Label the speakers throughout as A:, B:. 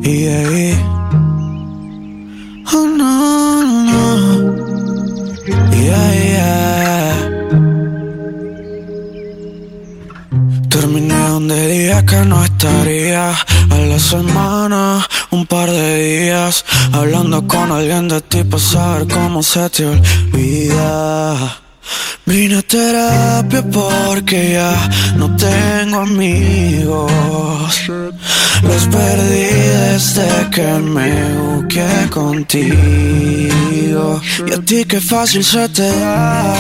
A: Yeah. Oh no, no. Yeah, yeah. Terminé donde dije que no estaría. A la semana, un par de días, hablando con alguien de ti para saber cómo se te olvida. Vine a terapia porque ya no tengo amigos. Los perdí desde que me busqué contigo. Y a ti qué fácil se te da.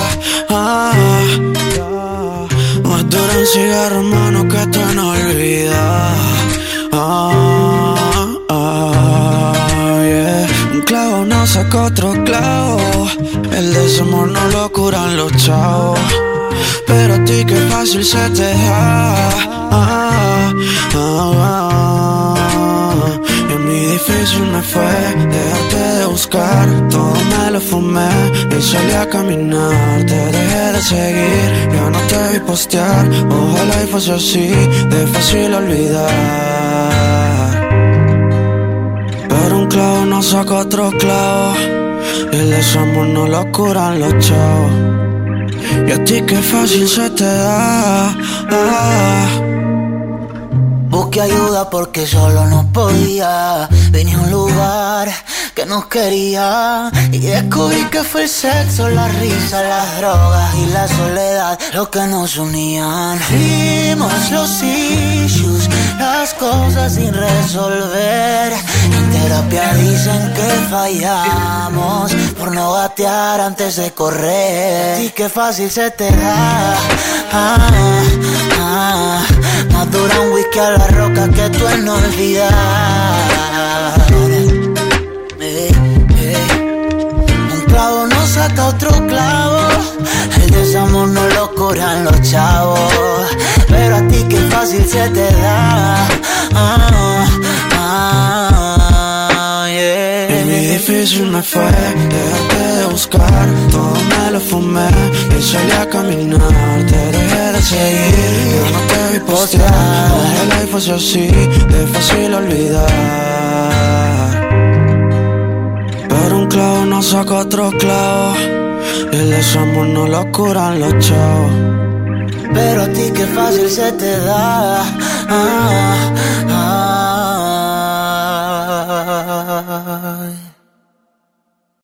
A: Más duro un cigarro, hermano, que tú no olvidas. Yeah. Un clavo no saca otro clavo. El desamor no lo curan los chavos. Pero a ti qué fácil se te da. Y a mí difícil me fue dejarte de buscar. Todo me lo fumé y salí a caminar. Te dejé de seguir, ya no te vi postear. Ojalá y fuese así, de fácil olvidar. Pero un clavo no saca otro clavo. El desamor no lo curan los chavos. Y a ti qué fácil se te da.
B: Busqué ayuda porque solo no podía. Venía a un lugar que no quería y descubrí que fue el sexo, la risa, las drogas y la soledad lo que nos unían. Vimos los issues, las cosas sin resolver. En terapia dicen que fallamos por no gatear antes de correr. Y qué fácil se te da. Más dura un whisky a la roca que tú en no olvidar. Un clavo no saca otro clavo. El desamor no lo curan los chavos. Pero a ti qué fácil se te da.
A: Y muy difícil me fue dejarte de buscar. Todo me lo fumé y salí a caminar. Te dejé de seguir, yo no te vi postear. Ojalá y fuese así, de fácil olvidar. Pero un clavo no saca otro clavo. El desamor no lo curan los chavos.
B: Pero a ti qué fácil se te da.